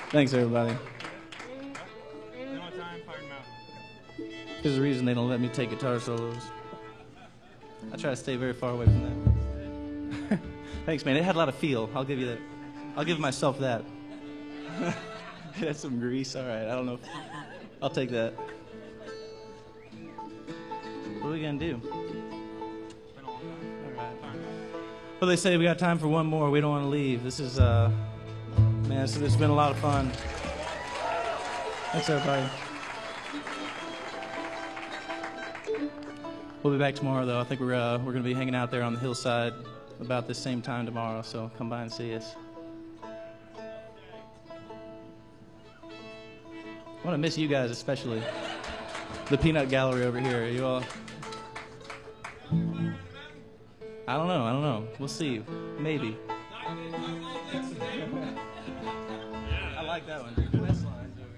Thanks, everybody. There's a reason they don't let me take guitar solos. I try to stay very far away from that. Thanks, man. It had a lot of feel. I'll give you that. I'll give myself that. That's some grease. All right. I don't know. I'll take that. What are we going to do? All right. Well, they say we got time for one more. We don't want to leave. This is, man, it's been a lot of fun. Thanks, everybody. We'll be back tomorrow, though. I think we're going to be hanging out there on the hillside about this same time tomorrow, so come by and see us. I want to miss you guys, especially. The Peanut Gallery over here. Are you all... I don't know. We'll see. Maybe. I like that one.